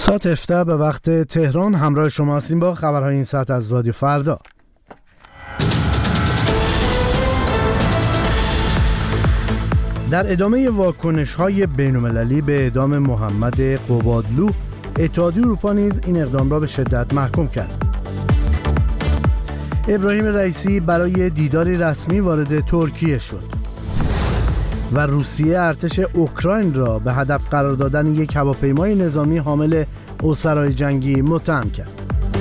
ساعت 17 به وقت تهران همراه شما هستیم با خبرهای این ساعت از رادیو فردا. در ادامه واکنش‌های بین‌المللی به اعدام محمد قبادلو، اتحادیه اروپا نیز این اقدام را به شدت محکوم کرد. ابراهیم رئیسی برای دیداری رسمی وارد ترکیه شد و روسیه ارتش اوکراین را به هدف قرار دادن یک هواپیمای نظامی حامل اسرای جنگی متهم کرد.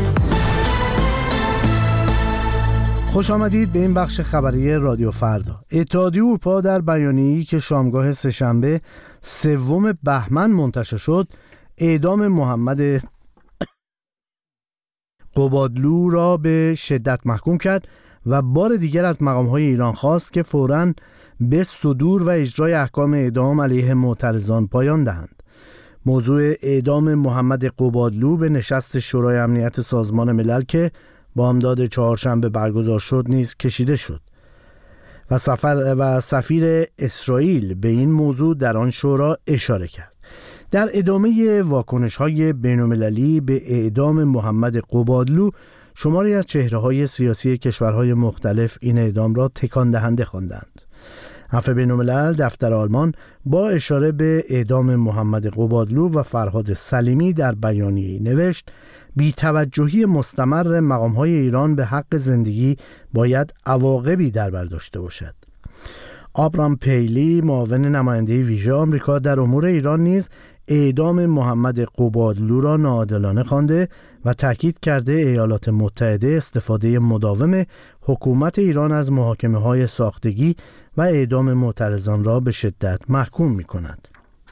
خوش آمدید به این بخش خبری رادیو فردا. اتحادیه اروپا در بیانیه‌ای که شامگاه سه‌شنبه 3 بهمن منتشر شد، اعدام محمد قبادلو را به شدت محکوم کرد و بار دیگر از مقام‌های ایران خواست که فوراً به صدور و اجرای احکام اعدام علیه معترضان پایان دهند. موضوع اعدام محمد قبادلو به نشست شورای امنیت سازمان ملل که بامداد چهارشنبه برگزار شد نیز کشیده شد و سفیر اسرائیل به این موضوع در آن شورا اشاره کرد. در ادامه واکنش‌های بین‌المللی به اعدام محمد قبادلو، شماری از چهره‌های سیاسی کشورهای مختلف این اعدام را تکان دهنده خواندند. عفو بین‌الملل دفتر آلمان با اشاره به اعدام محمد قبادلو و فرهاد سلیمی در بیانیه‌ای نوشت: بی‌توجهی مستمر مقام‌های ایران به حق زندگی باید عواقبی در بر داشته باشد. آبرام پیلی، معاون نماینده ویژه آمریکا در امور ایران، نیز اعدام محمد قبادلو را ناعادلانه خوانده و تاکید کرده ایالات متحده استفاده مداوم حکومت ایران از محاکمه‌های ساختگی و اعدام معترضان را به شدت محکوم می‌کند.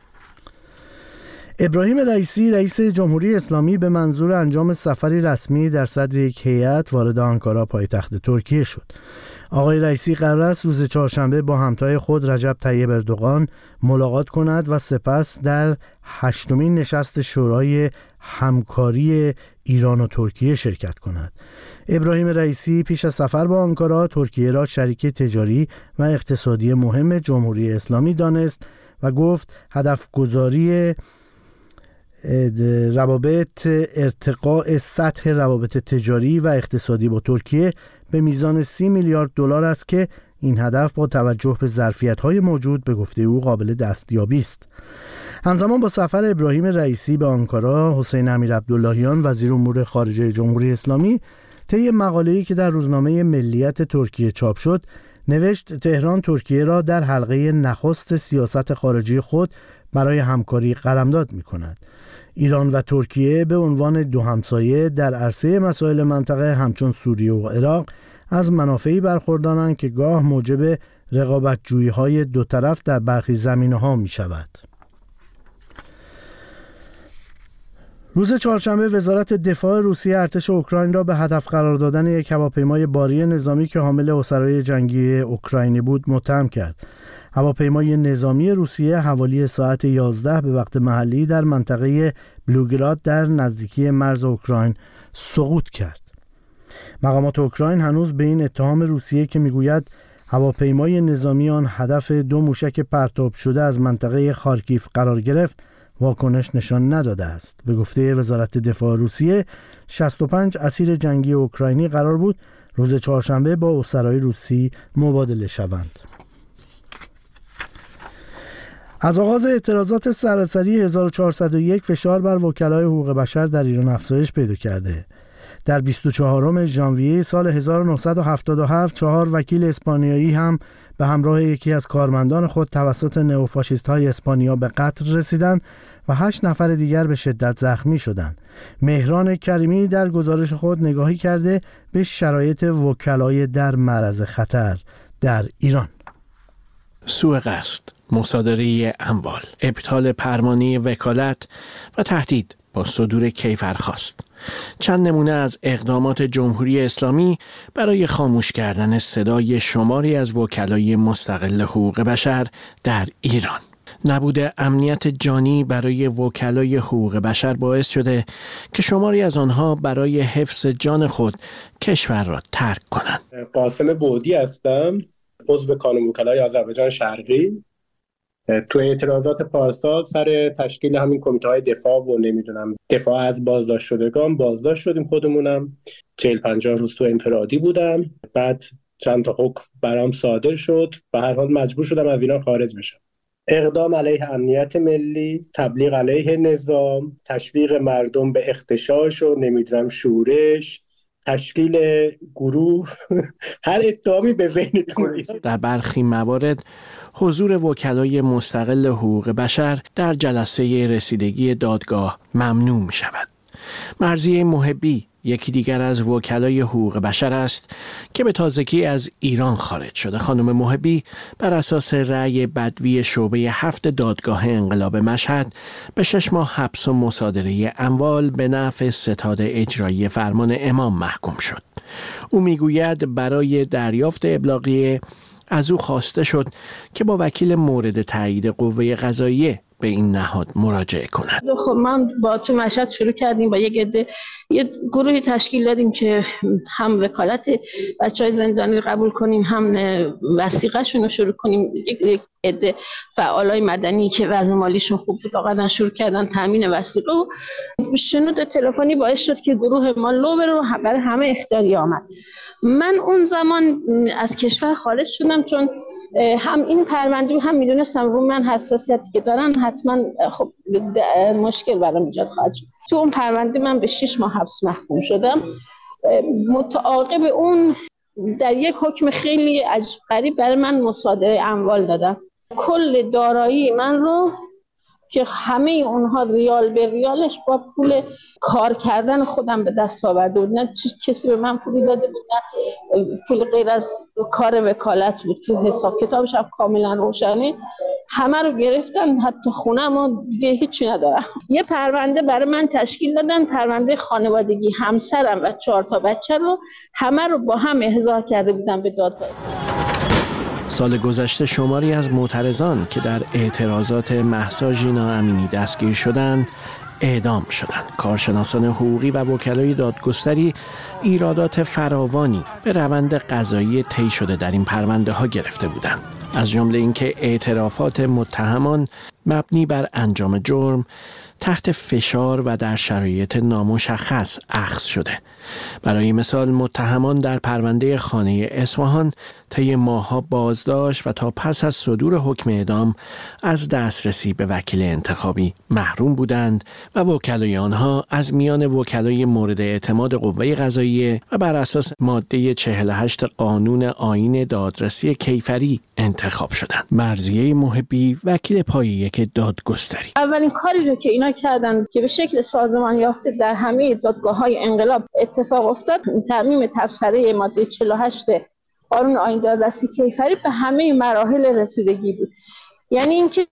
ابراهیم رئیسی، رئیس جمهوری اسلامی، به منظور انجام سفری رسمی در صدر یک هیئت وارد آنکارا پایتخت ترکیه شد. آقای رئیسی قرار است روز چهارشنبه با همتای خود رجب طیب اردوغان ملاقات کند و سپس در 8مین نشست شورای همکاری ایران و ترکیه شرکت کند. ابراهیم رئیسی پیش از سفر به آنکارا، ترکیه را شریک تجاری و اقتصادی مهم جمهوری اسلامی دانست و گفت هدف گذاری روابط ارتقاء سطح روابط تجاری و اقتصادی با ترکیه به میزان 30 میلیارد دلار است که این هدف با توجه به ظرفیت‌های موجود به گفته او قابل دستیابی است. همزمان با سفر ابراهیم رئیسی به آنکارا، حسین امیرعبداللهیان وزیر امور خارجه جمهوری اسلامی طی مقاله‌ای که در روزنامه ملیت ترکیه چاپ شد نوشت: تهران ترکیه را در حلقه نخست سیاست خارجی خود برای همکاری قلمداد می‌کند. ایران و ترکیه به عنوان دو همسایه در عرصه مسائل منطقه همچون سوریه و عراق از منافعی برخوردارند که گاه موجب رقابت‌جویی‌های دو طرف در برخی زمینه‌ها می‌شود. روز چهارشنبه وزارت دفاع روسیه ارتش اوکراین را به هدف قرار دادن یک هواپیمای باری نظامی که حامل اسرای جنگی اوکراینی بود متهم کرد. هواپیمای نظامی روسیه حوالی ساعت 11 به وقت محلی در منطقه بلوگراد در نزدیکی مرز اوکراین سقوط کرد. مقامات اوکراین هنوز به این اتهام روسیه که میگوید هواپیمای نظامی آن هدف 2 موشک پرتاب شده از منطقه خارکیف قرار گرفت واکنش نشان نداده است. به گفته وزارت دفاع روسیه 65 اسیر جنگی اوکراینی قرار بود روز چهارشنبه با اسرای روسی مبادله شوند. از آغاز اعتراضات سراسری 1401 فشار بر وکلای حقوق بشر در ایران افزایش پیدا کرده. در 24 ژانویه سال 1977 4 وکیل اسپانیایی هم به همراه یکی از کارمندان خود توسط نئوفاشیست‌های اسپانیا به قتل رسیدند و 8 نفر دیگر به شدت زخمی شدند. مهران کریمی در گزارش خود نگاهی کرده به شرایط وکلای در معرض خطر در ایران. سوء قصد، مصادره اموال، ابطال پروانه وکالت و تهدید با صدور کیفرخواست. چند نمونه از اقدامات جمهوری اسلامی برای خاموش کردن صدای شماری از وکلای مستقل حقوق بشر در ایران. نبود امنیت جانی برای وکلای حقوق بشر باعث شده که شماری از آنها برای حفظ جان خود کشور را ترک کنند. قاسم بودی هستم، عضو کانون وکلای آذربایجان شرقی. تو اعتراضات پارسال سر تشکیل همین کمیته‌های دفاع و نمیدونم دفاع از بازداشت شدگان بازداشت شدیم، خودمونم 40-50 روز تو انفرادی بودم. بعد چند تا حکم برام صادر شد و هر حال مجبور شدم از ایران خارج بشم. اقدام علیه امنیت ملی، تبلیغ علیه نظام، تشویق مردم به اغتشاش و نمیدونم شورش، تشکیل گروه هر اتهامی به ذهنتون بیاد. در برخی موارد حضور وکلای مستقل حقوق بشر در جلسه رسیدگی دادگاه ممنوع می شود. مرضیه محبی یکی دیگر از وکلای حقوق بشر است که به تازگی از ایران خارج شده. خانم محبی بر اساس رأی بدوی شعبه 7 دادگاه انقلاب مشهد به 6 ماه حبس و مصادره اموال به نفع ستاد اجرایی فرمان امام محکوم شد. او میگوید برای دریافت ابلاغیه از او خواسته شد که با وکیل مورد تایید قوه قضاییه به این نهاد مراجعه کند. خب من با تو مشهد شروع کردیم، با یه گروهی تشکیل دادیم که هم وکالت بچهای زندانی رو قبول کنیم، هم وثیقه‌شون رو شروع کنیم. یک عده فعالای مدنی که وضع مالیشون خوب بود آقا شروع کردن تامین وثیقه و شنود تلفنی باعث شد که گروه ما لو بره برای همه اختیاری آمد. من اون زمان از کشور خارج شدم چون هم این پرونده هم میدونستم رو من حساسیتی که دارن حتما خب مشکل برام ایجاد خواهد شد. تو اون پرونده من به 6 ماه حبس محکوم شدم. متعاقب اون در یک حکم خیلی عجیب غریب برای من مصادره اموال دادن. کل دارایی من رو که همه اونها ریال به ریالش با پول کار کردن خودم به دست آورده بود، نه کسی به من پولی داده بود نه پول غیر از کار وکالت بود که حساب کتابش هم کاملا روشنه. همه رو گرفتن، حتی خونم و دیگه هیچی ندارم. یه پرونده برای من تشکیل دادن، پرونده خانوادگی، همسرم و 4 تا بچه رو همه رو با هم احضار کرده بودن به دادگاه. سال گذشته شماری از معترضان که در اعتراضات مهسا ژینا امینی دستگیر شدند اعدام شدند. کارشناسان حقوقی و وکلای دادگستری ایرادات فراوانی به روند قضایی طی شده در این پرونده ها گرفته بودند، از جمله اینکه اعترافات متهمان مبنی بر انجام جرم تحت فشار و در شرایط نامشخص اخذ شده. برای مثال متهمان در پرونده خانه اصفهان طی ماه‌ها بازداشت و تا پس از صدور حکم اعدام از دسترسی به وکیل انتخابی محروم بودند و وکلای آنها از میان وکلای مورد اعتماد قوه قضاییه و بر اساس ماده 48 قانون آیین دادرسی کیفری انتخاب شدند. مرضیه محبی وکیل پایه یک دادگستری. اولین کاری رو که اینا کردن که به شکل سازمان یافته در همه دادگاه‌های انقلاب اتفاق افتاد، ترمیم تبصره ماده 48 قانون آیین دادرسی کیفری به همه مراحل رسیدگی بود. یعنی اینکه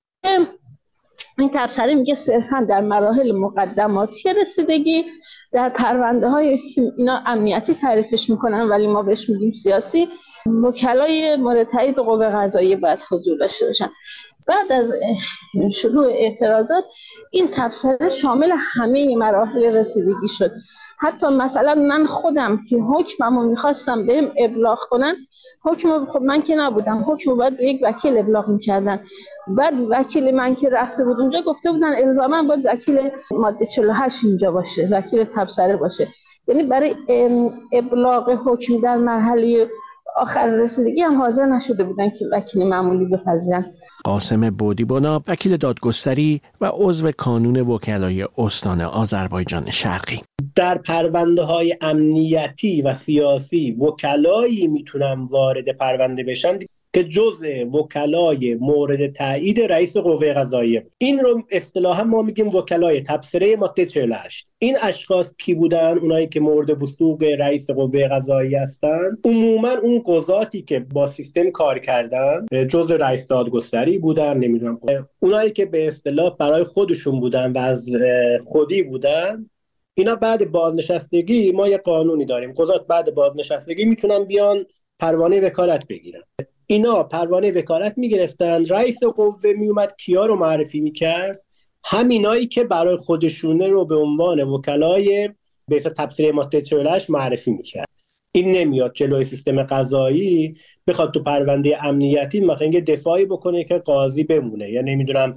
این تبصره میگه صرفا در مراحل مقدماتی رسیدگی در پرونده های اینا امنیتی تعریفش میکنن ولی ما بهش میگیم سیاسی، وکلای مورد تایید قوه قضاییه باید حضور داشته باشن. بعد از شروع اعتراضات این تبصره شامل همه مراحل رسیدگی شد. حتی مثلا من خودم که حکممو میخواستم بهم ابلاغ کنن، حکم خب من که نبودم، حکم باید به یک وکیل ابلاغ میکردن. بعد وکیل من که رفته بود اونجا گفته بودن الزاما باید وکیل ماده 48 اینجا باشه، وکیل تبصره باشه. یعنی برای ابلاغ حکم در مرحله آخر رسیدگی هم حاضر نشده بودن که وکیل معمولی بپذیرن. قاسم بودیبنا وکیل دادگستری و عضو کانون وکلای استان آذربایجان شرقی. در پرونده‌های امنیتی و سیاسی وکلایی میتونن وارد پرونده بشن که جزء وکلای مورد تایید رئیس قوه قضاییه. این رو اصطلاحا ما میگیم وکلای تبصره ماده 48. این اشخاص کی بودن؟ اونایی که مورد وثوق رئیس قوه قضاییه هستن. عموما اون قضاتی که با سیستم کار کردن جزء رئیس دادگستری بودن، نمیدونم اونایی که به اصطلاح برای خودشون بودن و از خودی بودن. اینا بعد بازنشستگی ما یه قانونی داریم، قضات بعد بازنشستگی میتونن بیان پروانه وکالت بگیرن. اینا پروانه وکالت میگرفتن، رئیس قوه میومد کیا رو معرفی میکرد؟ همینایی که برای خودشونه رو به عنوان وکلای به اساس تبصره ماده 48 معرفی میکرد. این نمیاد جلوی سیستم قضایی بخواد تو پرونده امنیتی مثلا یه دفاعی بکنه که قاضی بمونه، یا نمیدونم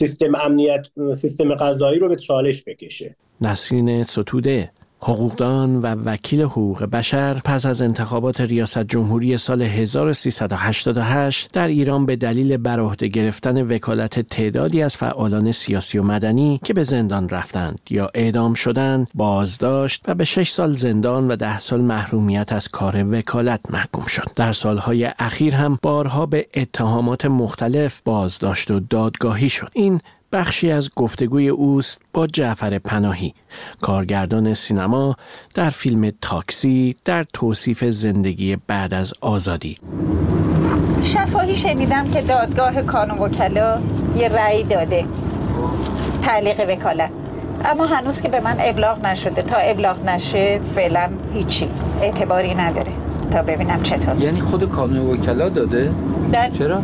سیستم قضایی رو به چالش بکشه. نسرین ستوده، حقوقدان و وکیل حقوق بشر، پس از انتخابات ریاست جمهوری سال 1388 در ایران به دلیل بر عهده گرفتن وکالت تعدادی از فعالان سیاسی و مدنی که به زندان رفتند یا اعدام شدند بازداشت و به 6 سال زندان و 10 سال محرومیت از کار وکالت محکوم شد. در سالهای اخیر هم بارها به اتهامات مختلف بازداشت و دادگاهی شد. این بخشی از گفتگوی اوست با جعفر پناهی، کارگردان سینما، در فیلم تاکسی در توصیف زندگی بعد از آزادی. شفاهی شنیدم که دادگاه کانون وکلا یه رأی داده تعلیق وکالت، اما هنوز که به من ابلاغ نشده. تا ابلاغ نشه فعلا هیچی اعتباری نداره تا ببینم چطور. یعنی خود کانون وکلا داده؟ چرا؟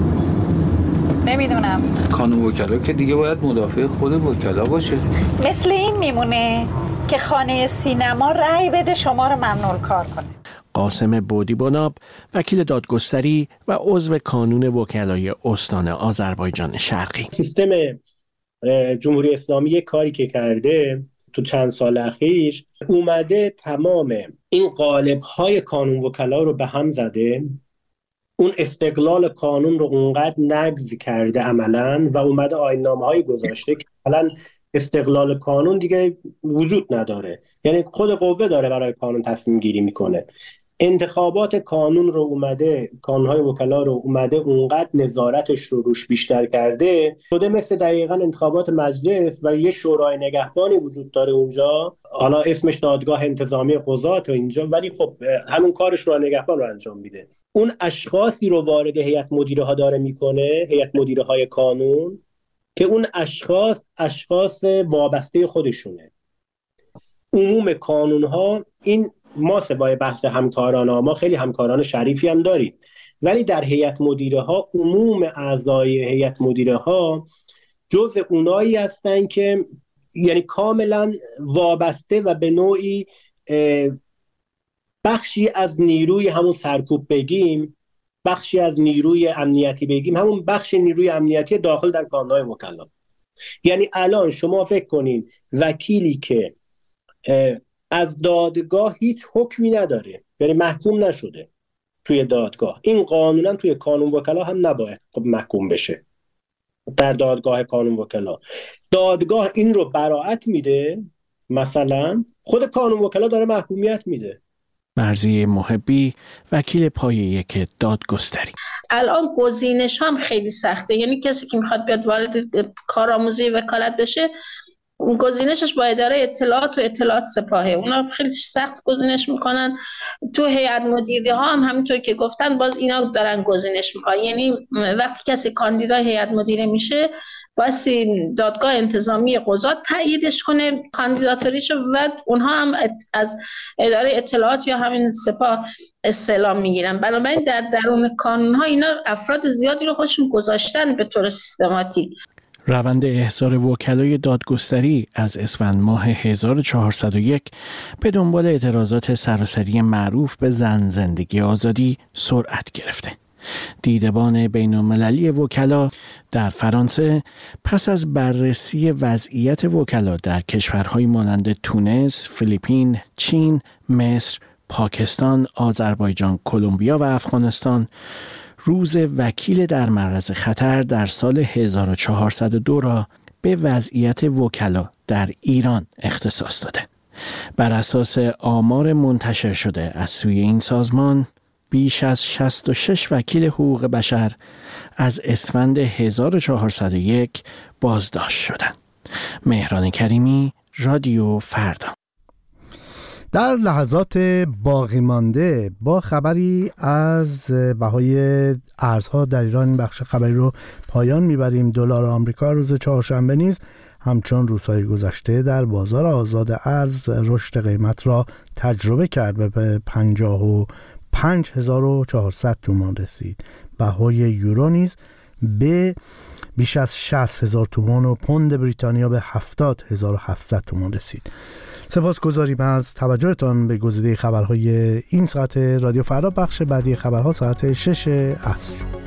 نمیدونم. کانون وکلا که دیگه باید مدافع خود وکلا باشه. مثل این میمونه که خانه سینما رأی بده شما رو ممنوع کار کنه. قاسم بودی بناب، وکیل دادگستری و عضو کانون وکلای استان آذربایجان شرقی. سیستم جمهوری اسلامی کاری که کرده تو چند سال اخیر اومده تمام این قالب‌های کانون وکلا رو به هم زده، اون استقلال قانون رو اونقدر نقض کرده عملاً و اومده آیین‌نامه‌های گذاشته که عملاً استقلال قانون دیگه وجود نداره، یعنی خود قوه داره برای قانون تصمیم گیری میکنه. انتخابات کانون‌های وکلا رو اومده اونقدر نظارتش رو روش بیشتر کرده شده مثل دقیقاً انتخابات مجلس و یه شورای نگهبانی وجود داره اونجا، حالا اسمش دادگاه انتظامی قضات و اینجا، ولی خب همون کارش رو نگهبان رو انجام میده. اون اشخاصی رو وارد هیئت مدیره ها داره میکنه، هیئت مدیره های کانون، که اون اشخاص وابسته خودشونه. عموم کانون ها این ما سوای بحث همکاران ها، ما خیلی همکاران شریفی هم داریم، ولی در هیئت مدیره ها عموم اعضای هیئت مدیره ها جزء اونایی هستن که یعنی کاملا وابسته و به نوعی بخشی از نیروی همون سرکوب بگیم، بخشی از نیروی امنیتی بگیم، همون بخش نیروی امنیتی داخل در کانون‌های وکلا. یعنی الان شما فکر کنین وکیلی که از دادگاه هیچ حکمی نداره، یعنی محکوم نشده توی دادگاه، این قانونا توی کانون وکلا هم نباید محکوم بشه. در دادگاه کانون وکلا دادگاه این رو براءت میده، مثلا خود کانون وکلا داره محکومیت میده. مرضیه محبی، وکیل پایه یک دادگستری. الان گزینش هم خیلی سخته، یعنی کسی که میخواد بیاد وارد کارآموزی وکالت بشه گزینشش با اداره اطلاعات و اطلاعات سپاهه، اونا خیلی سخت گزینش میکنن. تو هیئت مدیره ها هم همینطور که گفتن باز اینا دارن گزینش میکنن، یعنی وقتی کسی کاندیدای هیئت مدیره میشه باید دادگاه انتظامی قضات تاییدش کنه کاندیداتوریشو و اونها هم از اداره اطلاعات یا همین سپاه استعلام میگیرن. بنابراین در درون کانون ها اینا افراد زیادی رو خودشون گذاشتن به طور سیستماتیک. روند احضار وکلای دادگستری از اسفند ماه 1401 به دنبال اعتراضات سراسری معروف به زن زندگی آزادی سرعت گرفته. دیدبان بین‌المللی وکلا در فرانسه پس از بررسی وضعیت وکلا در کشورهای مانند تونس، فیلیپین، چین، مصر، پاکستان، آذربایجان، کلمبیا و افغانستان روز وکیل در معرض خطر در سال 1402 را به وضعیت وکلا در ایران اختصاص داده. بر اساس آمار منتشر شده از سوی این سازمان، بیش از 66 وکیل حقوق بشر از اسفند 1401 بازداشت شدند. مهران کریمی، رادیو فردا. در لحظات باقی مانده با خبری از بهای ارزها در ایران این بخش خبری رو پایان میبریم. دلار آمریکا روز چهارشنبه نیز همچون روزهای گذشته در بازار آزاد ارز رشد قیمت را تجربه کرد و به 55,400 تومان رسید. بهای یورو نیز به بیش از 60,000 تومان و پوند بریتانیا به 70,700 تومان رسید. سپاسگزاریم از توجهتان به گزیده خبرهای این ساعت رادیو فردا. بخش بعدی خبرها ساعت 6 عصر.